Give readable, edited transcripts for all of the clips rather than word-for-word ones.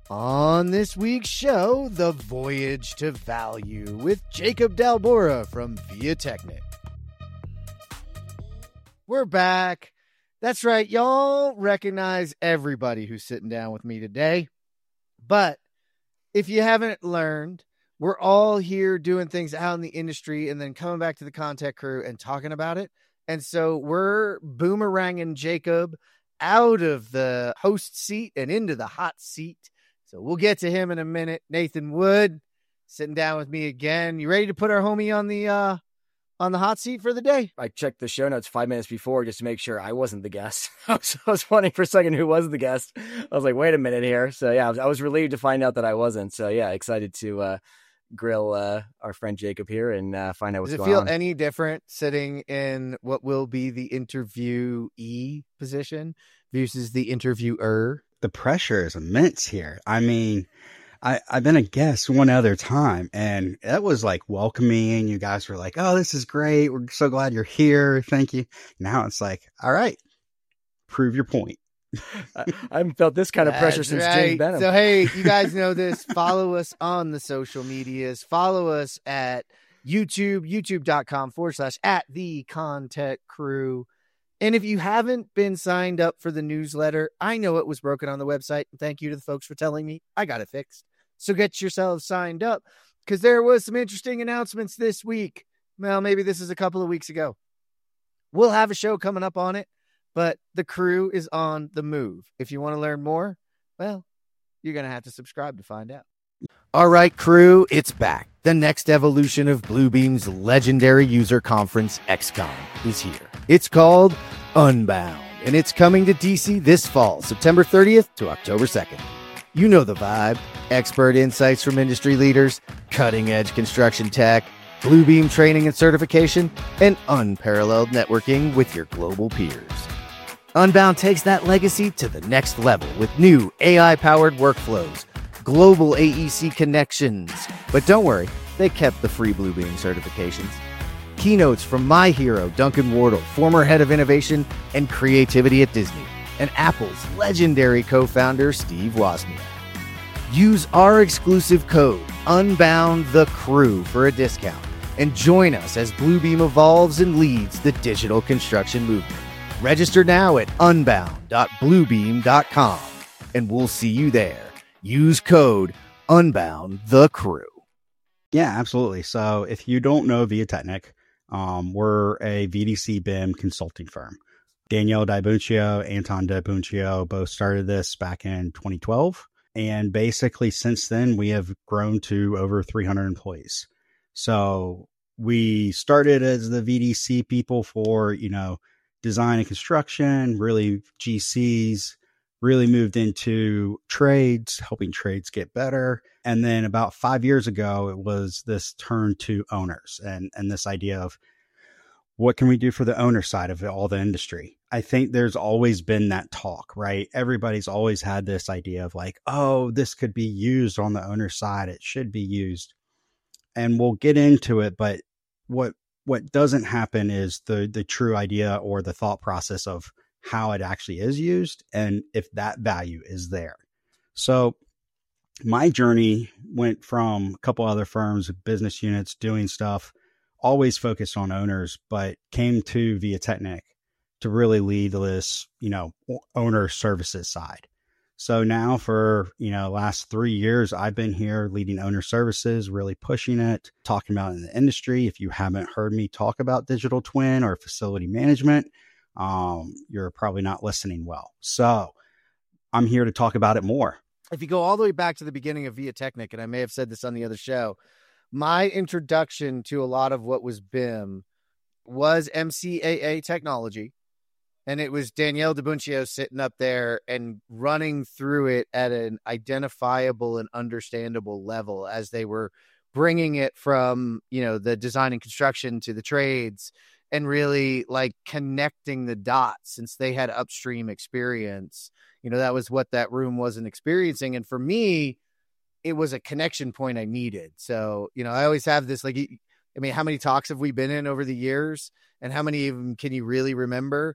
On this week's show, The Voyage to Value with Jacob Dalbora from Viatechnic. We're back. That's right, y'all recognize everybody who's sitting down with me today. But if you haven't learned, we're all here doing things out in the industry and then coming back to the Content Crew and talking about it. And so we're boomeranging Jacob out of the host seat and into the hot seat. So we'll get to him in a minute. Nathan Wood sitting down with me again. You ready to put our homie on the hot seat for the day? I checked the show notes 5 minutes before just to make sure I wasn't the guest. I was wondering for a second who was the guest. I was like, wait a minute here. So yeah, I was relieved to find out that I wasn't. So yeah, excited to grill our friend Jacob here and find out what's going on. Does it feel any different sitting in what will be the interviewee position versus the interviewer? The pressure is immense here. I mean, I've been a guest one other time, and that was like welcoming. You guys were like, oh, this is great. We're so glad you're here. Thank you. Now it's like, all right, prove your point. I haven't felt this kind of pressure since James Benham. So, hey, you guys know this. Follow us on the social medias. Follow us at YouTube, youtube.com/@thecontentcrew. And if you haven't been signed up for the newsletter, I know it was broken on the website. Thank you to the folks for telling me. I got it fixed. So get yourselves signed up because there was some interesting announcements this week. Well, maybe this is a couple of weeks ago. We'll have a show coming up on it, but the crew is on the move. If you want to learn more, well, you're going to have to subscribe to find out. All right, crew, it's back. The next evolution of Bluebeam's legendary user conference, XCOM, is here. It's called Unbound, and it's coming to DC this fall, September 30th to October 2nd. You know the vibe. Expert insights from industry leaders, cutting-edge construction tech, Bluebeam training and certification, and unparalleled networking with your global peers. Unbound takes that legacy to the next level with new AI-powered workflows, global AEC connections. But don't worry, they kept the free Bluebeam certifications. Keynotes from my hero, Duncan Wardle, former head of innovation and creativity at Disney, and Apple's legendary co-founder, Steve Wozniak. Use our exclusive code, UNBOUNDTHECREW, for a discount, and join us as Bluebeam evolves and leads the digital construction movement. Register now at unbound.bluebeam.com, and we'll see you there. Use code UNBOUNDTHECREW. Yeah, absolutely. So if you don't know Viatechnic, we're a VDC BIM consulting firm. Danielle Dibuncio, Anton Dibuncio both started this back in 2012. And basically since then, we have grown to over 300 employees. So we started as the VDC people for, design and construction, really GCs, really moved into trades, helping trades get better. And then about 5 years ago, it was this turn to owners and this idea of what can we do for the owner side of all the industry? I think there's always been that talk, right? Everybody's always had this idea of like, oh, this could be used on the owner side. It should be used. And we'll get into it. But what doesn't happen is the true idea or the thought process of how it actually is used and if that value is there. So my journey went from a couple other firms, business units, doing stuff, always focused on owners, but came to Viatechnic to really lead this, owner services side. So now for, last 3 years, I've been here leading owner services, really pushing it, talking about it in the industry. If you haven't heard me talk about digital twin or facility management, you're probably not listening well. So I'm here to talk about it more. If you go all the way back to the beginning of Viatechnic, and I may have said this on the other show, my introduction to a lot of what was BIM was MCAA technology. And it was Danielle Dibuncio sitting up there and running through it at an identifiable and understandable level as they were bringing it from, the design and construction to the trades and really like connecting the dots since they had upstream experience. That was what that room wasn't experiencing. And for me, it was a connection point I needed. So, I always have this, how many talks have we been in over the years and how many of them can you really remember?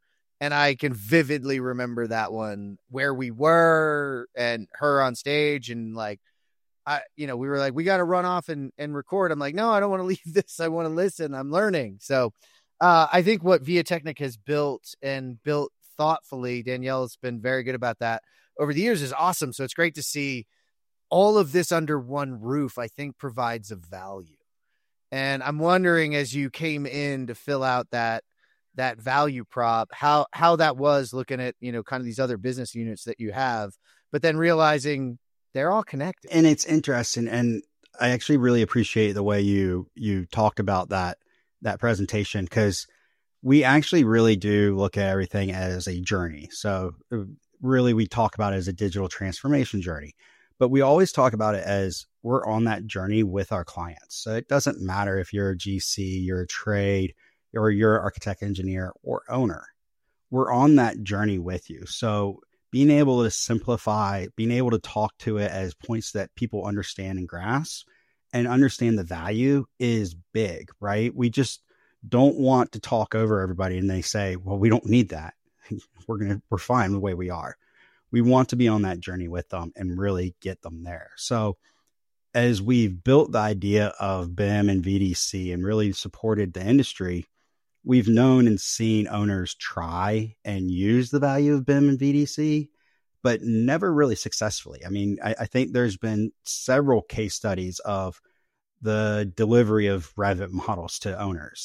And I can vividly remember that one, where we were and her on stage, and like, we were like, we got to run off and record. I'm like, no, I don't want to leave this. I want to listen. I'm learning. So I think what Viatechnik has built and built thoughtfully, Danielle's been very good about that over the years, is awesome. So it's great to see all of this under one roof. I think provides a value. And I'm wondering, as you came in to fill out that value prop, how that was looking at, kind of these other business units that you have, but then realizing they're all connected. And it's interesting. And I actually really appreciate the way you talked about that presentation, because we actually really do look at everything as a journey. So really, we talk about it as a digital transformation journey, but we always talk about it as we're on that journey with our clients. So it doesn't matter if you're a GC, you're a trade, or you're an architect, engineer, or owner. We're on that journey with you. So being able to simplify, being able to talk to it as points that people understand and grasp and understand the value is big, right? We just don't want to talk over everybody and they say, well, we don't need that. We're fine the way we are. We want to be on that journey with them and really get them there. So as we've built the idea of BIM and VDC and really supported the industry, we've known and seen owners try and use the value of BIM and VDC, but never really successfully. I mean, I think there's been several case studies of the delivery of Revit models to owners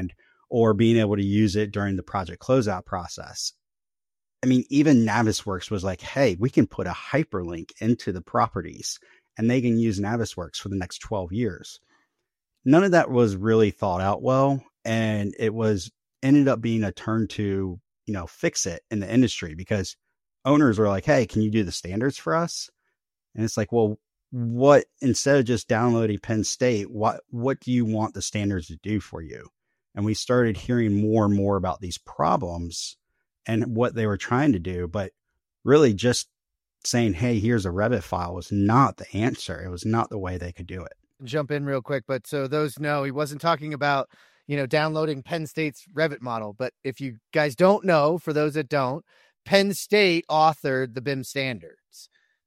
or being able to use it during the project closeout process. I mean, even Navisworks was like, hey, we can put a hyperlink into the properties and they can use Navisworks for the next 12 years. None of that was really thought out well. And it ended up being a turn to, fix it in the industry, because owners were like, hey, can you do the standards for us? And it's like, well, what, instead of just downloading Penn State, what do you want the standards to do for you? And we started hearing more and more about these problems and what they were trying to do, but really just saying, hey, here's a Revit file was not the answer. It was not the way they could do it. Jump in real quick. But so those know, he wasn't talking about, downloading Penn State's Revit model. But if you guys don't know, for those that don't, Penn State authored the BIM standards.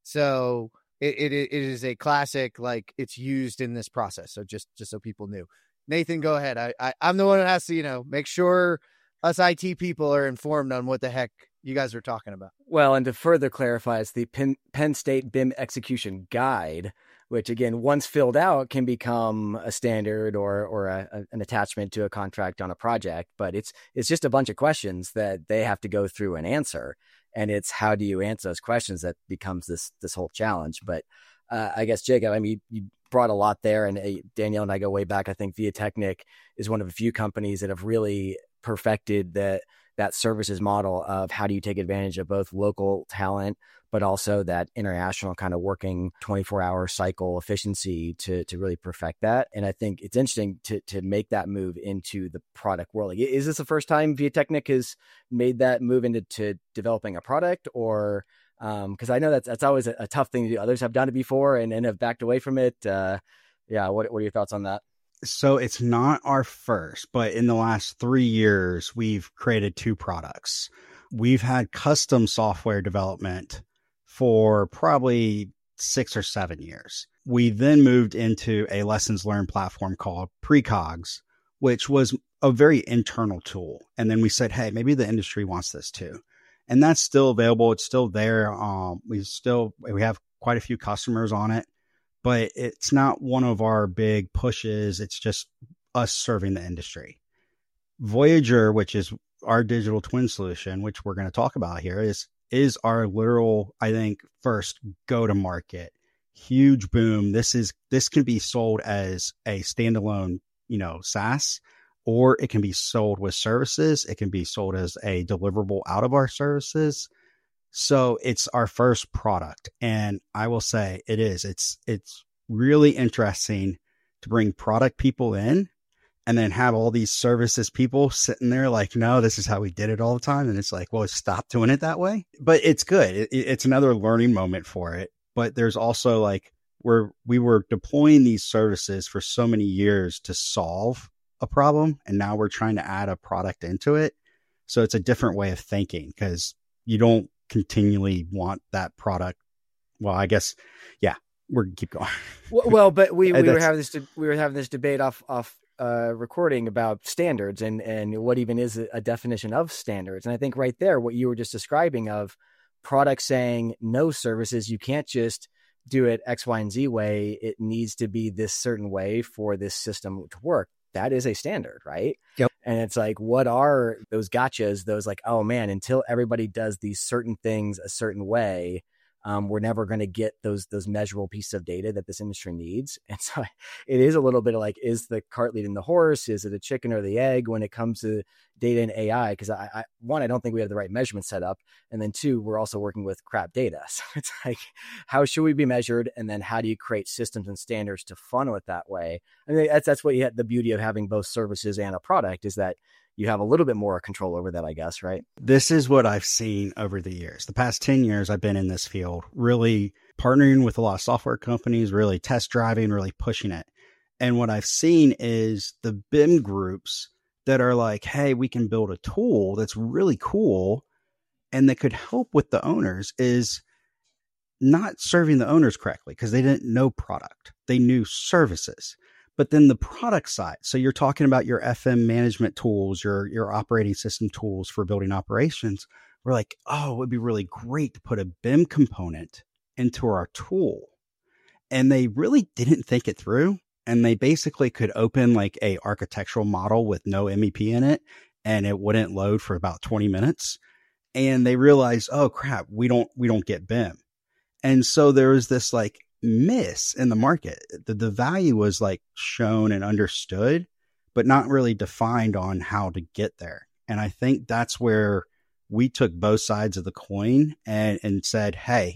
So it is a classic, like it's used in this process. So just so people knew. Nathan, go ahead. I'm the one that has to, make sure us IT people are informed on what the heck you guys are talking about. Well, and to further clarify, it's the Penn State BIM Execution Guide, which again, once filled out, can become a standard or an attachment to a contract on a project. But it's just a bunch of questions that they have to go through and answer. And it's how do you answer those questions that becomes this whole challenge. But I guess, Jacob, I mean, you brought a lot there, and Danielle and I go way back. I think Viatechnik is one of a few companies that have really perfected that services model of how do you take advantage of both local talent, but also that international kind of working 24-hour cycle efficiency to really perfect that. And I think it's interesting to make that move into the product world. Like, is this the first time Viatechnik has made that move into developing a product, or because I know that's always a tough thing to do. Others have done it before and have backed away from it. What are your thoughts on that? So it's not our first, but in the last 3 years, we've created 2 products. We've had custom software development for probably 6 or 7 years. We then moved into a lessons learned platform called Precogs, which was a very internal tool. And then we said, hey, maybe the industry wants this too. And that's still available. It's still there. We have quite a few customers on it, but it's not one of our big pushes. It's just us serving the industry. Voyager, which is our digital twin solution, which we're going to talk about here, is our literal, I think, first go to market. Huge boom. This can be sold as a standalone, SaaS, or it can be sold with services. It can be sold as a deliverable out of our services. So it's our first product. And I will say it's really interesting to bring product people in and then have all these services people sitting there like, no, this is how we did it all the time. And it's like, well, stop doing it that way. But it's good. It's another learning moment for it. But there's also like we were deploying these services for so many years to solve a problem. And now we're trying to add a product into it. So it's a different way of thinking because you don't continually want that product. Well, I guess, yeah, we're keep going. Well, but we were having this debate off recording about standards and what even is a definition of standards. And I think right there, what you were just describing of products saying no services, you can't just do it X, Y, and Z way. It needs to be this certain way for this system to work. That is a standard, right? Yep. And it's like, what are those gotchas? Those like, oh man, until everybody does these certain things a certain way, we're never going to get those measurable pieces of data that this industry needs. And so it is a little bit of like, is the cart leading the horse? Is it a chicken or the egg when it comes to data and AI? Because I don't think we have the right measurement set up. And then two, we're also working with crap data. So it's like, how should we be measured? And then how do you create systems and standards to funnel it that way? I mean, that's what you had, the beauty of having both services and a product is that you have a little bit more control over that, I guess, right? This is what I've seen over the years. The past 10 years I've been in this field, really partnering with a lot of software companies, really test driving, really pushing it. And what I've seen is the BIM groups that are like, hey, we can build a tool that's really cool and that could help with the owners is not serving the owners correctly because they didn't know product. They knew services. But then the product side, so you're talking about your FM management tools, your operating system tools for building operations. We're like, oh, it would be really great to put a BIM component into our tool. And they really didn't think it through. And they basically could open like a architectural model with no MEP in it, and it wouldn't load for about 20 minutes. And they realized, oh crap, we don't get BIM. And so there was this like miss in the market. The value was like shown and understood, but not really defined on how to get there. And I think that's where we took both sides of the coin and said, hey,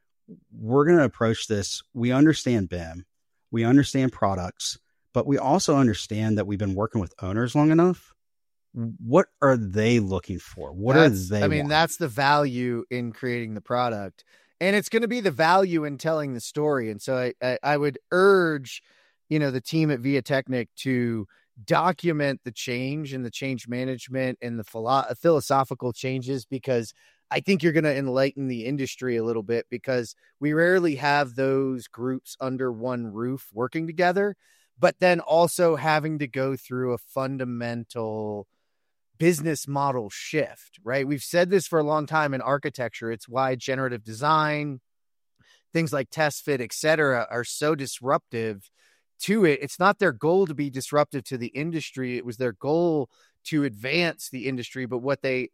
we're going to approach this. We understand BIM, we understand products, but we also understand that we've been working with owners long enough. What are they looking for? That's the value in creating the product. And it's going to be the value in telling the story. And so I would urge, the team at Viatechnic to document the change and the change management and the philosophical changes, because I think you're going to enlighten the industry a little bit, because we rarely have those groups under one roof working together, but then also having to go through a fundamental business model shift, right? We've said this for a long time in architecture. It's why generative design, things like test fit, et cetera, are so disruptive to it. It's not their goal to be disruptive to the industry. It was their goal to advance the industry. But what they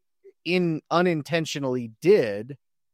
unintentionally did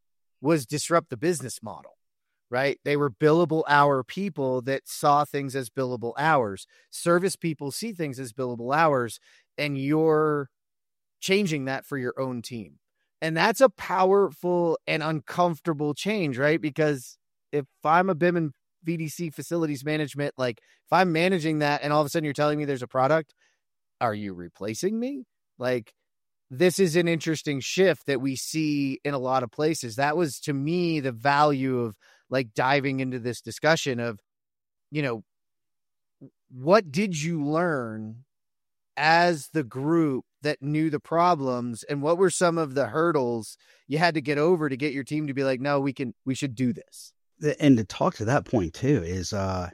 was disrupt the business model, right? They were billable hour people that saw things as billable hours. Service people see things as billable hours, and you're changing that for your own team. And that's a powerful and uncomfortable change, right? Because if I'm a BIM and VDC facilities management, like if I'm managing that and all of a sudden you're telling me there's a product, are you replacing me? Like, this is an interesting shift that we see in a lot of places. That was, to me, the value of like diving into this discussion of, what did you learn as the group that knew the problems, and what were some of the hurdles you had to get over to get your team to be like, no, we should do this. And to talk to that point too is, that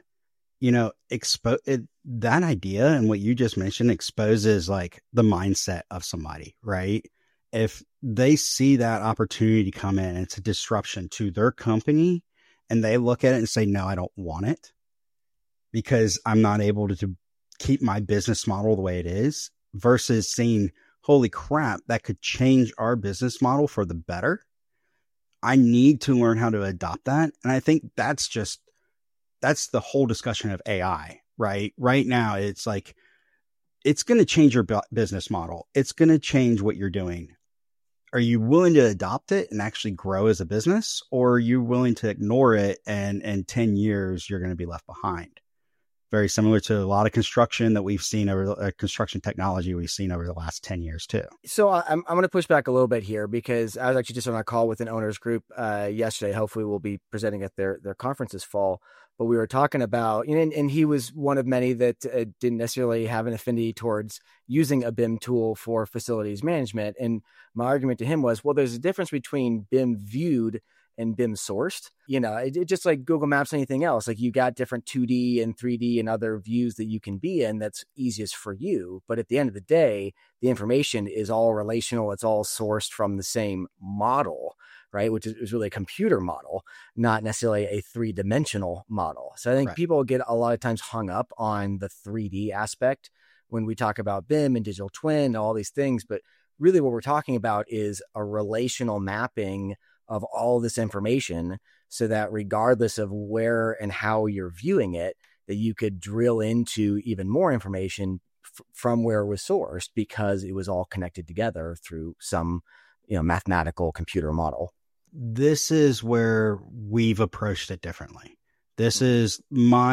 idea and what you just mentioned exposes like the mindset of somebody, right? If they see that opportunity come in, it's a disruption to their company, and they look at it and say, no, I don't want it because I'm not able to keep my business model the way it is, versus saying, holy crap, that could change our business model for the better. I need to learn how to adopt that. And I think that's the whole discussion of AI, right? Right now, it's like, it's going to change your business model. It's going to change what you're doing. Are you willing to adopt it and actually grow as a business? Or are you willing to ignore it and in 10 years, you're going to be left behind? very similar to a lot of construction that we've seen over construction technology we've seen over the last 10 years too. So I'm going to push back a little bit here because I was actually just on a call with an owners group yesterday. Hopefully we'll be presenting at their conference this fall, but we were talking about, and he was one of many that didn't necessarily have an affinity towards using a BIM tool for facilities management. And my argument to him was, well, there's a difference between BIM viewed and BIM sourced. It just like Google Maps, anything else, like you got different 2D and 3D and other views that you can be in that's easiest for you. But at the end of the day, the information is all relational. It's all sourced from the same model, right? Which is really a computer model, not necessarily a 3-dimensional model. So I think people get a lot of times hung up on the 3D aspect when we talk about BIM and digital twin, all these things. But really what we're talking about is a relational mapping of all this information so that regardless of where and how you're viewing it, that you could drill into even more information from where it was sourced because it was all connected together through some, mathematical computer model. This is where we've approached it differently. This is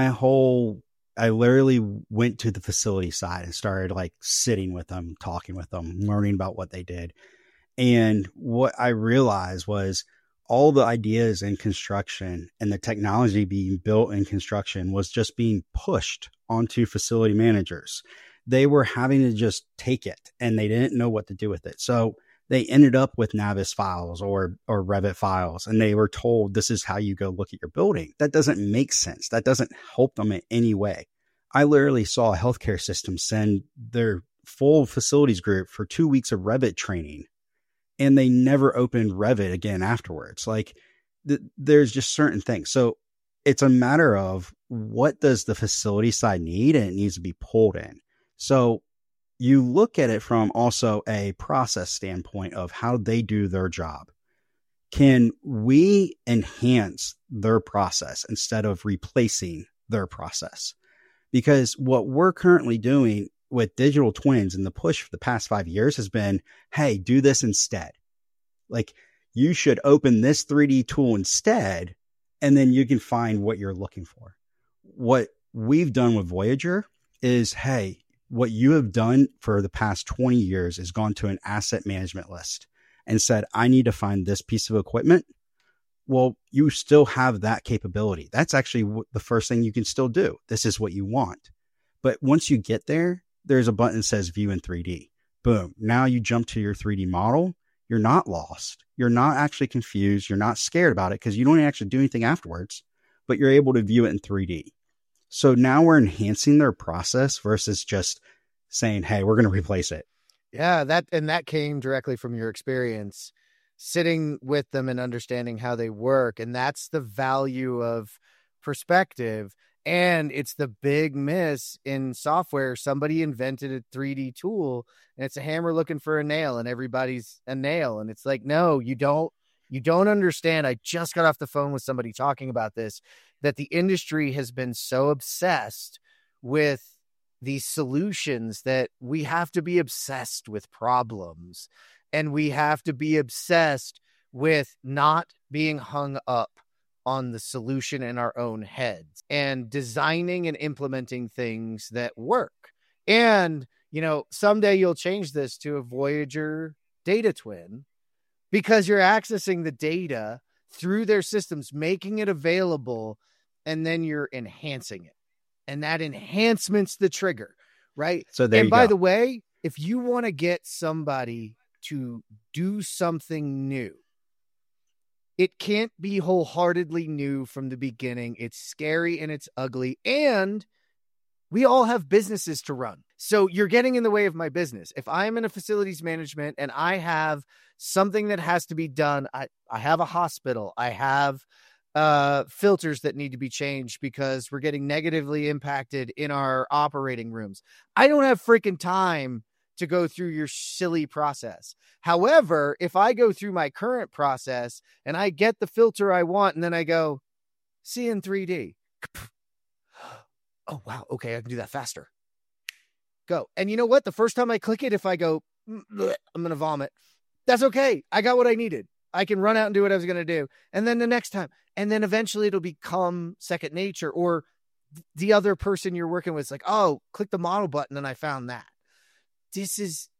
I literally went to the facility side and started like sitting with them, talking with them, learning about what they did. And what I realized was all the ideas in construction and the technology being built in construction was just being pushed onto facility managers. They were having to just take it and they didn't know what to do with it. So they ended up with Navis files or Revit files, and they were told this is how you go look at your building. That doesn't make sense. That doesn't help them in any way. I literally saw a healthcare system send their full facilities group for 2 weeks of Revit training, and they never opened Revit again afterwards. Like there's just certain things. So it's a matter of what does the facility side need, and it needs to be pulled in. So you look at it from also a process standpoint of how they do their job. Can we enhance their process instead of replacing their process? Because what we're currently doing with digital twins and the push for the past 5 years has been, hey, do this instead. Like you should open this 3D tool instead, and then you can find what you're looking for. What we've done with Voyager is, hey, what you have done for the past 20 years is gone to an asset management list and said, I need to find this piece of equipment. Well, you still have that capability. That's actually the first thing you can still do. This is what you want. But once you get there, there's a button that says view in 3D. Boom. Now you jump to your 3D model. You're not lost. You're not actually confused. You're not scared about it because you don't actually do anything afterwards, but you're able to view it in 3D. So now we're enhancing their process versus just saying, hey, we're going to replace it. Yeah, that came directly from your experience sitting with them and understanding how they work. And that's the value of perspective. And it's the big miss in software. Somebody invented a 3D tool and it's a hammer looking for a nail and everybody's a nail. And it's like, no, you don't understand. I just got off the phone with somebody talking about this, that the industry has been so obsessed with these solutions that we have to be obsessed with problems, and we have to be obsessed with not being hung up on the solution in our own heads and designing and implementing things that work. And, someday you'll change this to a Voyager data twin because you're accessing the data through their systems, making it available, and then you're enhancing it. And that enhancement's the trigger, right? So there and you by go. the way, if you want to get somebody to do something new, it can't be wholeheartedly new from the beginning. It's scary and it's ugly. And we all have businesses to run. So you're getting in the way of my business. If I'm in a facilities management and I have something that has to be done, I have a hospital, I have filters that need to be changed because we're getting negatively impacted in our operating rooms. I don't have freaking time to go through your silly process. However, if I go through my current process and I get the filter I want, and then I go, see in 3D. Oh, wow. Okay. I can do that faster. Go. And you know what? The first time I click it, if I go, I'm going to vomit. That's okay. I got what I needed. I can run out and do what I was going to do. And then the next time, and then eventually it'll become second nature, or the other person you're working with is like, oh, click the model button and I found that. This is,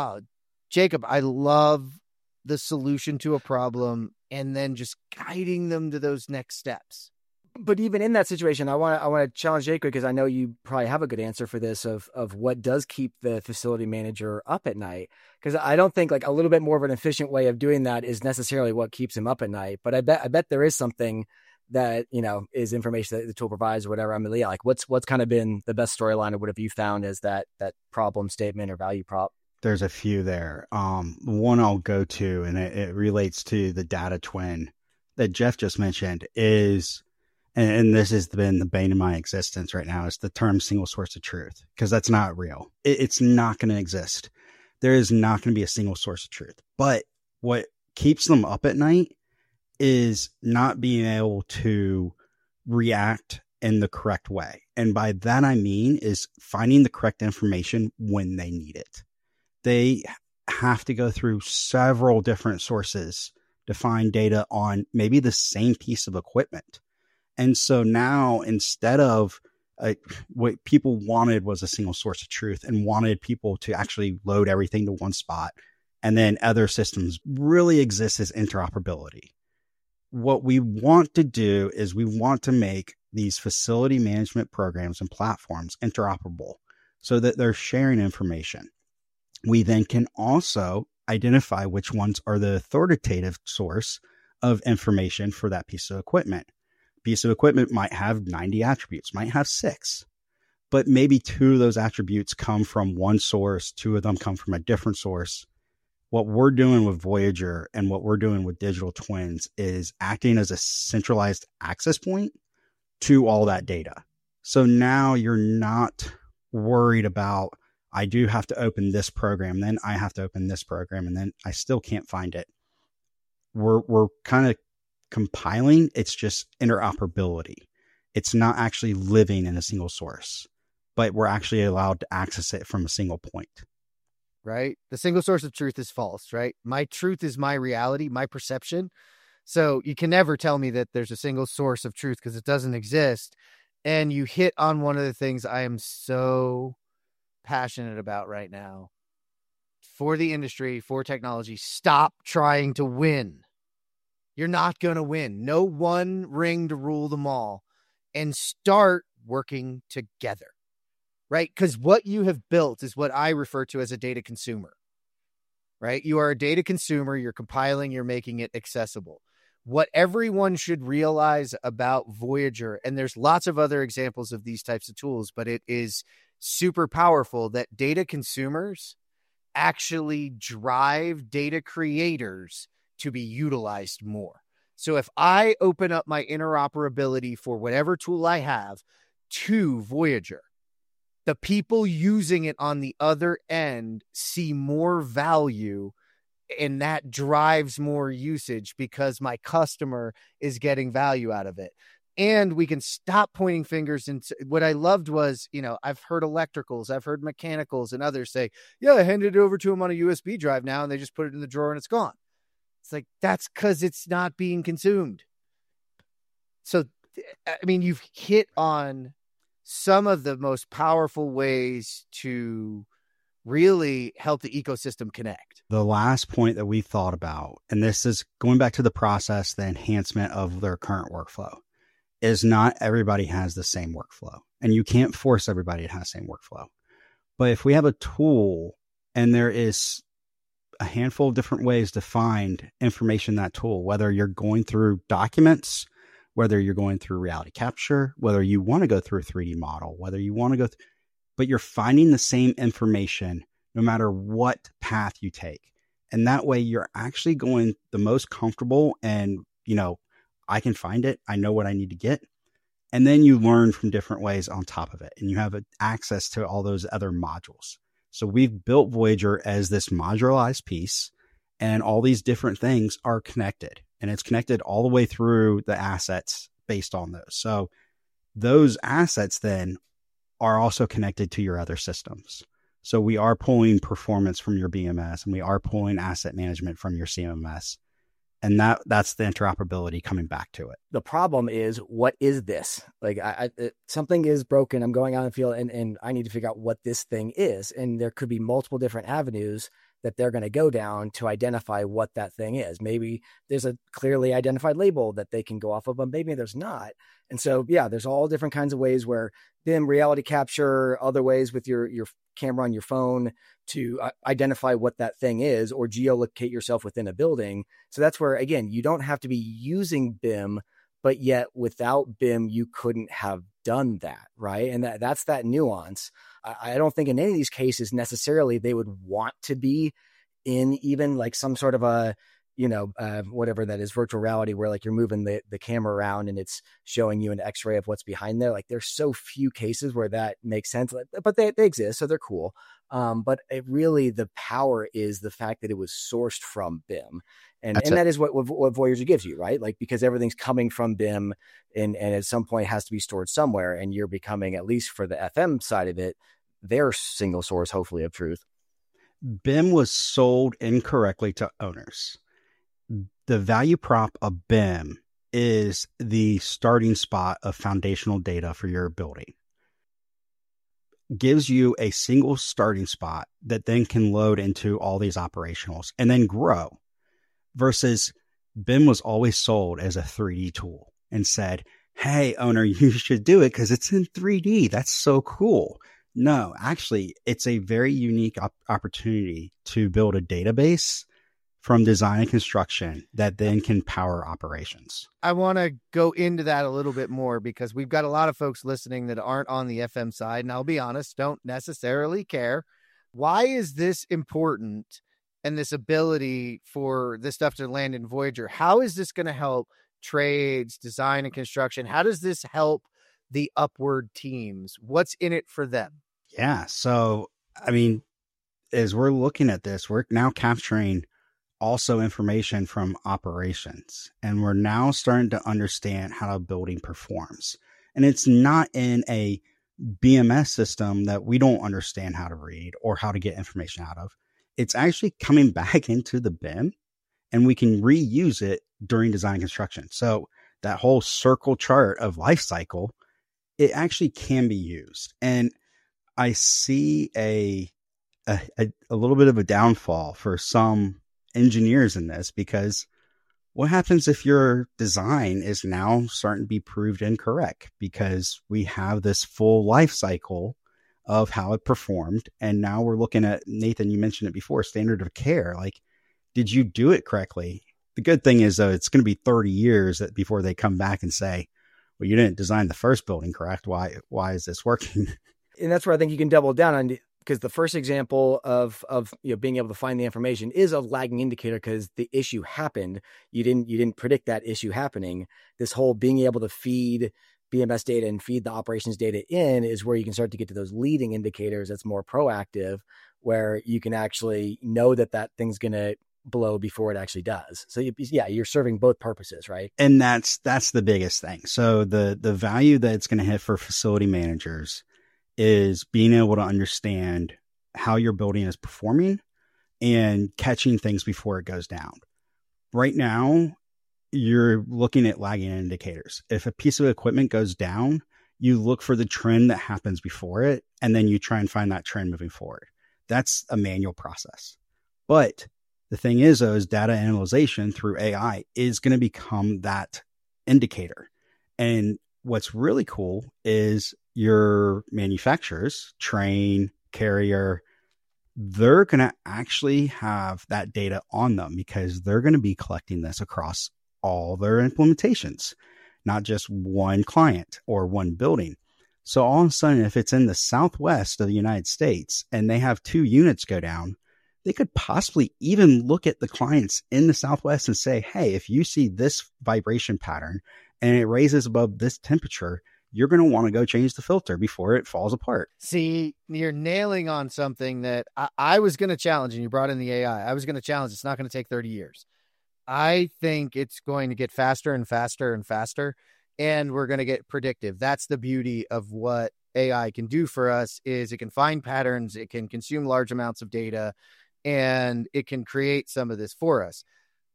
Jacob, I love the solution to a problem and then just guiding them to those next steps. But even in that situation, I want to challenge Jacob, because I know you probably have a good answer for this of what does keep the facility manager up at night. Because I don't think like a little bit more of an efficient way of doing that is necessarily what keeps him up at night. But I bet there is something that, you know, is information that the tool provides or whatever. I mean, yeah, like what's kind of been the best storyline, or what have you found as that problem statement or value prop? There's a few there. One I'll go to, and it relates to the data twin that Jeff just mentioned, is, and this has been the bane of my existence right now, is the term single source of truth, because that's not real. It's not going to exist. There is not going to be a single source of truth. But what keeps them up at night is not being able to react in the correct way. And by that, I mean is finding the correct information when they need it. They have to go through several different sources to find data on maybe the same piece of equipment. And so now, instead of what people wanted was a single source of truth and wanted people to actually load everything to one spot, and then other systems really exist as interoperability. What we want to do is we want to make these facility management programs and platforms interoperable so that they're sharing information. We then can also identify which ones are the authoritative source of information for that piece of equipment. Piece of equipment might have 90 attributes, might have 6, but maybe 2 of those attributes come from one source, 2 of them come from a different source. What we're doing with Voyager and what we're doing with digital twins is acting as a centralized access point to all that data. So now you're not worried about, I do have to open this program, then I have to open this program, and then I still can't find it. We're kind of compiling. It's just interoperability. It's not actually living in a single source, but we're actually allowed to access it from a single point. Right? The single source of truth is false, right? My truth is my reality, my perception. So you can never tell me that there's a single source of truth because it doesn't exist. And you hit on one of the things I am so passionate about right now. For the industry, for technology, stop trying to win. You're not going to win. No one ring to rule them all, and start working together, right? Because what you have built is what I refer to as a data consumer, right? You are a data consumer. You're compiling, you're making it accessible. What everyone should realize about Voyager, and there's lots of other examples of these types of tools, but it is super powerful that data consumers actually drive data creators to be utilized more. So if I open up my interoperability for whatever tool I have to Voyager, the people using it on the other end see more value, and that drives more usage because my customer is getting value out of it. And we can stop pointing fingers. And what I loved was, you know, I've heard electricals, I've heard mechanicals and others say, yeah, I handed it over to them on a USB drive now, and they just put it in the drawer and it's gone. It's like, that's because it's not being consumed. So, I mean, you've hit on some of the most powerful ways to really help the ecosystem connect. The last point that we thought about, and this is going back to the process, the enhancement of their current workflow, is not everybody has the same workflow, and you can't force everybody to have the same workflow. But if we have a tool and there is a handful of different ways to find information in that tool, whether you're going through documents, whether you're going through reality capture, whether you want to go through a 3D model, whether you want to go, but you're finding the same information no matter what path you take. And that way you're actually going the most comfortable, and, you know, I can find it. I know what I need to get. And then you learn from different ways on top of it, and you have access to all those other modules. So we've built Voyager as this modularized piece, and all these different things are connected, and it's connected all the way through the assets based on those. So those assets then are also connected to your other systems. So we are pulling performance from your BMS, and we are pulling asset management from your CMMS. And that's the interoperability coming back to it. The problem is, what is this? Like, something is broken. I'm going out in the field and I need to figure out what this thing is. And there could be multiple different avenues that they're going to go down to identify what that thing is. Maybe there's a clearly identified label that they can go off of, but maybe there's not. And so, yeah, there's all different kinds of ways where BIM, reality capture, other ways with your camera on your phone to identify what that thing is, or geolocate yourself within a building. So that's where, again, you don't have to be using BIM, but yet without BIM, you couldn't have done that, right? And that's that nuance. I don't think in any of these cases necessarily they would want to be in even like some sort of a, whatever that is, virtual reality, where like you're moving the camera around and it's showing you an x-ray of what's behind there. Like there's so few cases where that makes sense, but they exist. So they're cool. But really the power is the fact that it was sourced from BIM. And that is what Voyager gives you, right? Like, because everything's coming from BIM and at some point has to be stored somewhere, and you're becoming, at least for the FM side of it, their single source, hopefully, of truth. BIM was sold incorrectly to owners. The value prop of BIM is the starting spot of foundational data for your building. Gives you a single starting spot that then can load into all these operationals and then grow. Versus BIM was always sold as a 3D tool and said, hey, owner, you should do it because it's in 3D. That's so cool. No, actually, it's a very unique opportunity to build a database from design and construction that then can power operations. I want to go into that a little bit more because we've got a lot of folks listening that aren't on the FM side. And I'll be honest, don't necessarily care. Why is this important? And this ability for this stuff to land in Voyager, how is this going to help trades, design and construction? How does this help the Upward teams? What's in it for them? Yeah. So, I mean, as we're looking at this, we're now capturing also information from operations, and we're now starting to understand how a building performs. And it's not in a BMS system that we don't understand how to read or how to get information out of. It's actually coming back into the BIM, and we can reuse it during design construction. So that whole circle chart of life cycle, it actually can be used. And I see a little bit of a downfall for some engineers in this, because what happens if your design is now starting to be proved incorrect because we have this full life cycle of how it performed. And now we're looking at, Nathan, you mentioned it before, standard of care. Like, did you do it correctly? The good thing is, though, it's going to be 30 years before they come back and say, well, you didn't design the first building correct. Why is this working? And that's where I think you can double down on, because the first example of being able to find the information is a lagging indicator because the issue happened. You didn't predict that issue happening. This whole being able to feed BMS data and feed the operations data in is where you can start to get to those leading indicators that's more proactive, where you can actually know that thing's going to blow before it actually does. So you're serving both purposes, right? And that's the biggest thing. So the value that it's going to hit for facility managers is being able to understand how your building is performing and catching things before it goes down. Right now, you're looking at lagging indicators. If a piece of equipment goes down, you look for the trend that happens before it, and then you try and find that trend moving forward. That's a manual process. But the thing is, though, is data analyzation through AI is going to become that indicator. And what's really cool is your manufacturers, Trane, Carrier, they're going to actually have that data on them because they're going to be collecting this across all their implementations, not just one client or one building. So all of a sudden, if it's in the Southwest of the United States and they have 2 units go down, they could possibly even look at the clients in the Southwest and say, hey, if you see this vibration pattern and it raises above this temperature, you're going to want to go change the filter before it falls apart. See, you're nailing on something that I was going to challenge, and you brought in the AI. I was going to challenge. It's not going to take 30 years. I think it's going to get faster and faster and faster, and we're going to get predictive. That's the beauty of what AI can do for us, is it can find patterns, it can consume large amounts of data, and it can create some of this for us.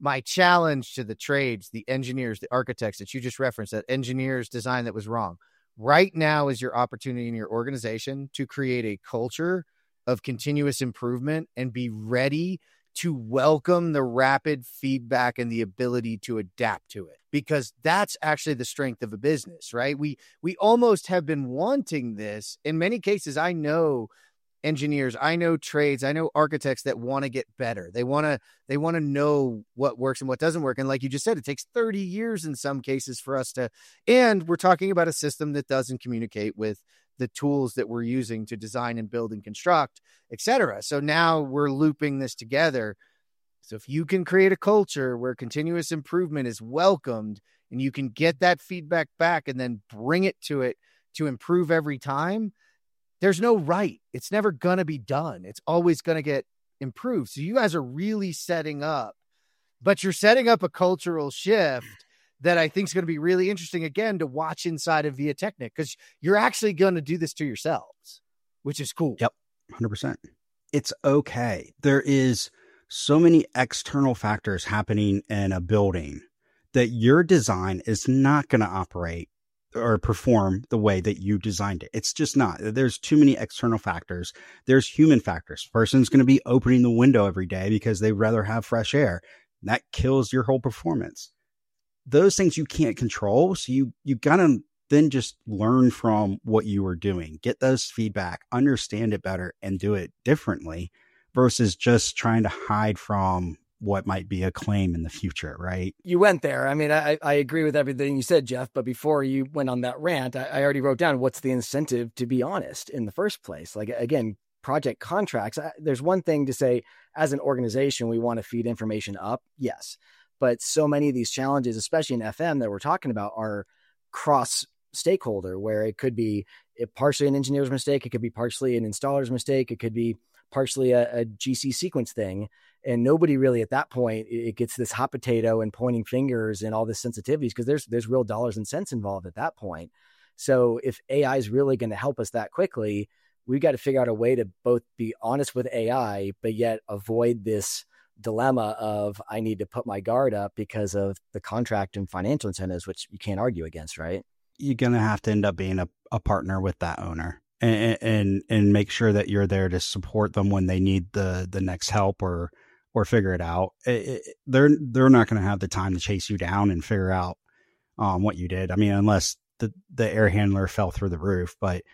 my challenge to the trades, the engineers, the architects that you just referenced, that engineers design that was wrong. Right now is your opportunity in your organization to create a culture of continuous improvement and be ready to welcome the rapid feedback and the ability to adapt to it, because that's actually the strength of a business, right? We almost have been wanting this. In many cases, I know engineers, I know trades, I know architects that want to get better. They want to know what works and what doesn't work. And like you just said, it takes 30 years in some cases for us to, and we're talking about a system that doesn't communicate with the tools that we're using to design and build and construct, etc. So now we're looping this together. So if you can create a culture where continuous improvement is welcomed and you can get that feedback back and then bring it to improve every time, there's no right. It's never going to be done. It's always going to get improved. So you guys are really setting up, but you're setting up a cultural shift that I think is going to be really interesting, again, to watch inside of Via Technic, because you're actually going to do this to yourselves, which is cool. Yep, 100%. It's okay. There is so many external factors happening in a building that your design is not going to operate or perform the way that you designed it. It's just not. There's too many external factors. There's human factors. Person's going to be opening the window every day because they'd rather have fresh air. That kills your whole performance. Those things you can't control. So you got to then just learn from what you were doing, get those feedback, understand it better, and do it differently versus just trying to hide from what might be a claim in the future, right? You went there. I mean, I agree with everything you said, Jeff, but before you went on that rant, I already wrote down what's the incentive to be honest in the first place. Like, again, project contracts, there's one thing to say as an organization, we want to feed information up. Yes. But so many of these challenges, especially in FM that we're talking about, are cross stakeholder, where it could be partially an engineer's mistake. It could be partially an installer's mistake. It could be partially a GC sequence thing. And nobody really at that point, it gets this hot potato and pointing fingers and all this sensitivities, because there's real dollars and cents involved at that point. So if AI is really going to help us that quickly, we've got to figure out a way to both be honest with AI, but yet avoid this dilemma of I need to put my guard up because of the contract and financial incentives, which you can't argue against, right? You're going to have to end up being a partner with that owner and make sure that you're there to support them when they need the next help or figure it out. They're not going to have the time to chase you down and figure out what you did. I mean, unless the air handler fell through the roof, but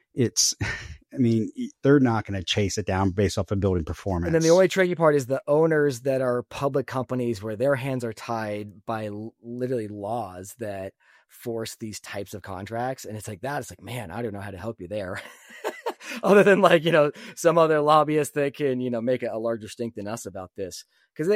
they're not going to chase it down based off of building performance. And then the only tricky part is the owners that are public companies where their hands are tied by literally laws that force these types of contracts. And it's like that. It's like, man, I don't know how to help you there. Other than some other lobbyist that can, make a larger stink than us about this. Because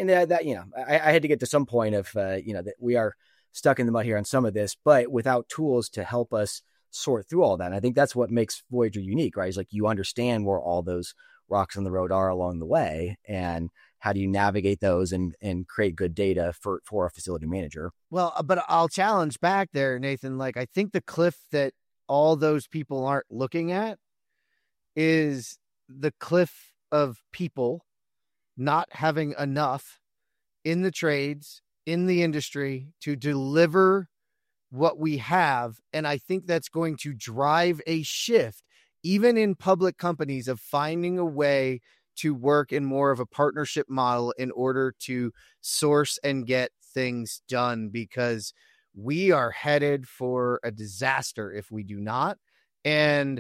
I had to get to some point of, that we are stuck in the mud here on some of this, but without tools to help us sort through all that. And I think that's what makes Voyager unique, right? It's like you understand where all those rocks on the road are along the way, and how do you navigate those and create good data for a facility manager. Well, but I'll challenge back there, Nathan. Like, I think the cliff that all those people aren't looking at is the cliff of people not having enough in the trades, in the industry to deliver what we have. And I think that's going to drive a shift, even in public companies, of finding a way to work in more of a partnership model in order to source and get things done, because we are headed for a disaster if we do not. And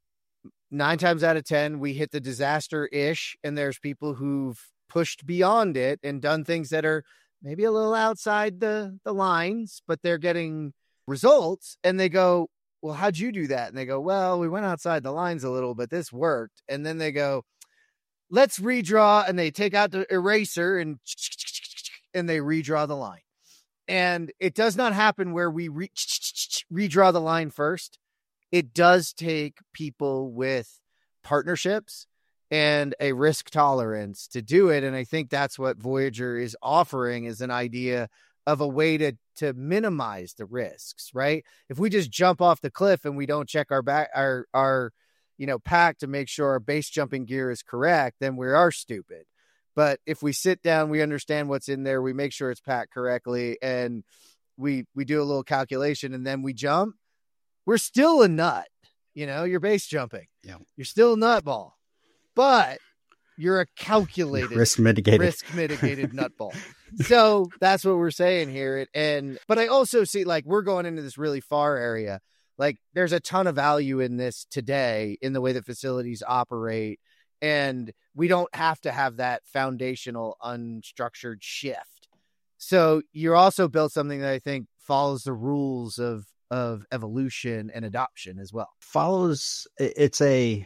9 times out of 10, we hit the disaster-ish, and there's people who've pushed beyond it and done things that are maybe a little outside the lines, but they're getting results. And they go, well, how'd you do that? And they go, well, we went outside the lines a little, but this worked. And then they go, let's redraw. And they take out the eraser and they redraw the line. And it does not happen where we redraw the line first. It does take people with partnerships and a risk tolerance to do it. And I think that's what Voyager is offering, is an idea of a way to minimize the risks, right? If we just jump off the cliff and we don't check our pack to make sure our base jumping gear is correct, then we are stupid. But if we sit down, we understand what's in there, we make sure it's packed correctly, and we do a little calculation, and then we jump, we're still a nut. You're base jumping. Yeah. You're still a nutball, but you're a calculated risk mitigated nutball. So that's what we're saying here. But I also see, like, we're going into this really far area. Like, there's a ton of value in this today in the way that facilities operate. And we don't have to have that foundational unstructured shift. So you're also built something that I think follows the rules of evolution and adoption as well. It's a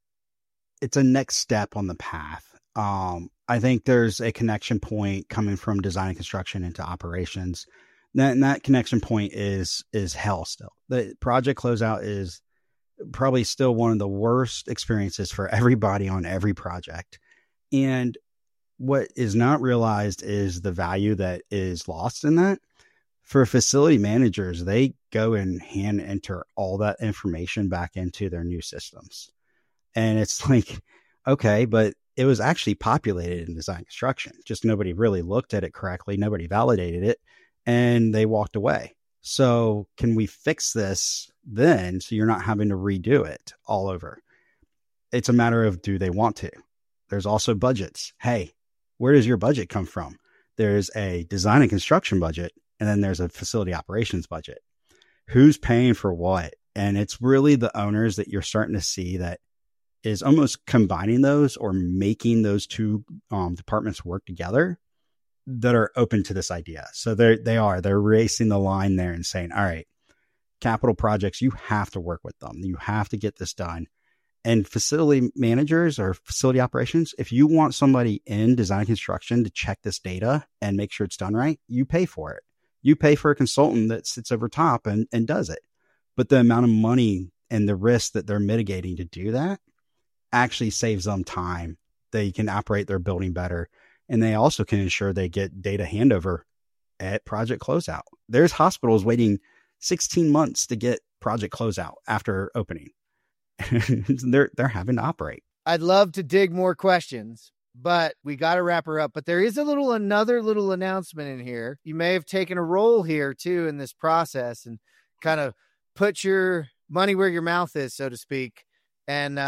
next step on the path. I think there's a connection point coming from design and construction into operations. That connection point is hell still. The project closeout is probably still one of the worst experiences for everybody on every project. And what is not realized is the value that is lost in that. For facility managers, they go and hand enter all that information back into their new systems. And it's like, okay, but it was actually populated in design construction. Just nobody really looked at it correctly. Nobody validated it, and they walked away. So can we fix this then so you're not having to redo it all over? It's a matter of, do they want to? There's also budgets. Hey, where does your budget come from? There's a design and construction budget, and then there's a facility operations budget. Who's paying for what? And it's really the owners that you're starting to see that is almost combining those or making those two departments work together that are open to this idea. So they're racing the line there and saying, all right, capital projects, you have to work with them. You have to get this done. And facility managers or facility operations, if you want somebody in design construction to check this data and make sure it's done right, you pay for it. You pay for a consultant that sits over top and does it. But the amount of money and the risk that they're mitigating to do that actually saves them time. They can operate their building better. And they also can ensure they get data handover at project closeout. There's hospitals waiting 16 months to get project closeout after opening. they're having to operate. I'd love to dig more questions, but we got to wrap her up. But there is another little announcement in here. You may have taken a role here too in this process and kind of put your money where your mouth is, so to speak. And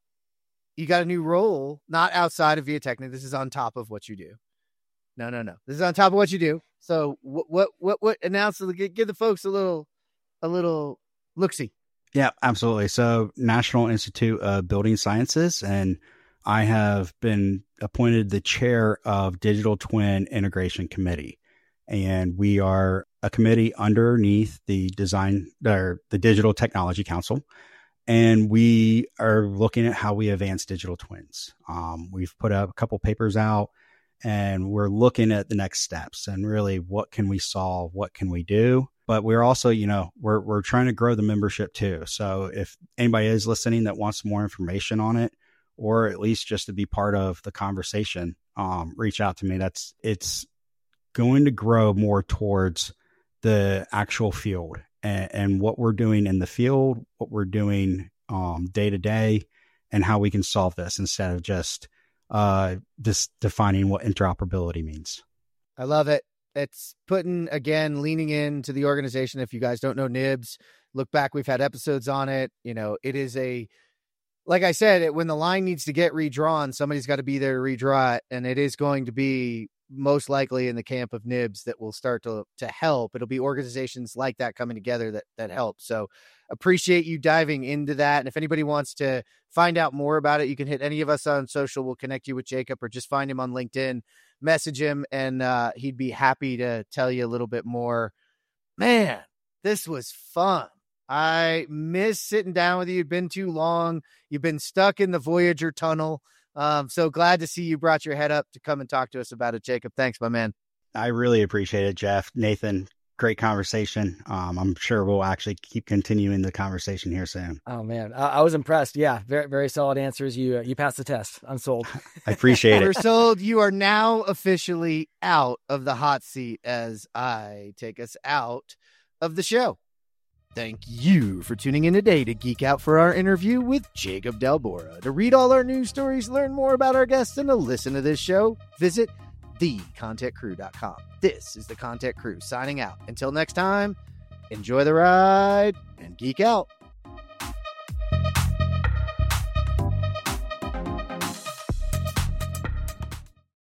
you got a new role, not outside of ViaTechnik. This is on top of what you do. No. This is on top of what you do. So what announce, give the folks a little look-see. Yeah, absolutely. So National Institute of Building Sciences, and I have been appointed the chair of Digital Twin Integration Committee. And we are a committee underneath the Digital Technology Council. And we are looking at how we advance digital twins. We've put a couple papers out, and we're looking at the next steps and really what can we solve? What can we do? But we're also, we're trying to grow the membership too. So if anybody is listening that wants more information on it, or at least just to be part of the conversation, reach out to me. It's going to grow more towards the actual field and what we're doing in the field, what we're doing day to day, and how we can solve this instead of just defining what interoperability means. I love it. It's leaning into the organization. If you guys don't know NIBS, look back. We've had episodes on it. It is like I said, when the line needs to get redrawn, somebody's got to be there to redraw it. And it is going to be most likely in the camp of NIBS that will start to help. It'll be organizations like that coming together that help. So appreciate you diving into that. And if anybody wants to find out more about it, you can hit any of us on social. We'll connect you with Jacob, or just find him on LinkedIn, message him, and he'd be happy to tell you a little bit more. Man, this was fun. I miss sitting down with you. It's been too long. You've been stuck in the Voyager tunnel. So glad to see you brought your head up to come and talk to us about it, Jacob. Thanks, my man. I really appreciate it, Jeff. Nathan, great conversation. I'm sure we'll actually keep continuing the conversation here soon. Oh man, I was impressed. Yeah, very, very solid answers. You passed the test. I'm sold. I appreciate it. We're sold. You are now officially out of the hot seat as I take us out of the show. Thank you for tuning in today to Geek Out for our interview with Jacob Delbora. To read all our news stories, learn more about our guests, and to listen to this show, visit thecontentcrew.com. This is the Content Crew signing out. Until next time, enjoy the ride and geek out.